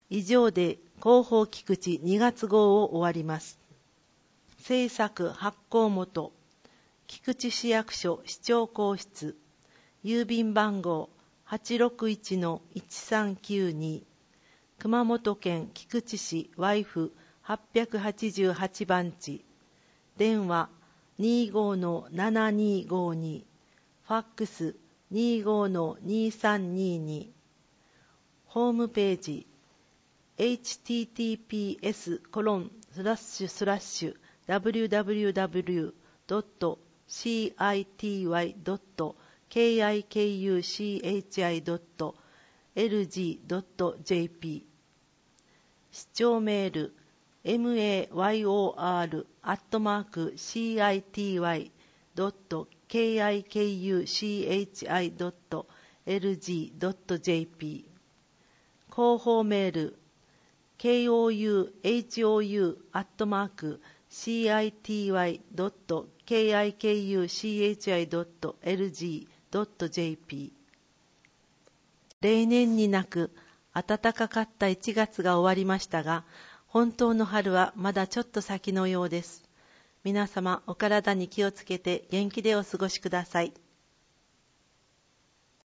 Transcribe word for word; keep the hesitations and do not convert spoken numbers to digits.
以上で広報菊池にがつ号を終わります。制作発行元、菊池市役所市長公室、郵便番号 はちろくいちのいちさんきゅうに、熊本県菊池市ワイフはっぴゃくはちじゅうはちばんち、電話 にじゅうごのななにごに、ファックス にじゅうごのにさんにに、ホームページ エイチティーティーピーエスコロンスラッシュスラッシュダブリューダブリューダブリュードットシーアイティーワイドットケーアイケーユーシーエイチアイドットエルジードットジェーピー、 市長メール エムエーワイオーアール アットマーク シーアイティーワイドットケーアイケーユーシーエイチアイドットエルジードットジェーピー、 広報メール ケーオーユーエイチオーユー アットマーク シーアイティーワイドットケーアイケーユーシーエイチアイドットエルジードットジェーピー。 例年になく暖かかったいちがつが終わりましたが、本当の春はまだちょっと先のようです。皆様お体に気をつけて元気でお過ごしください。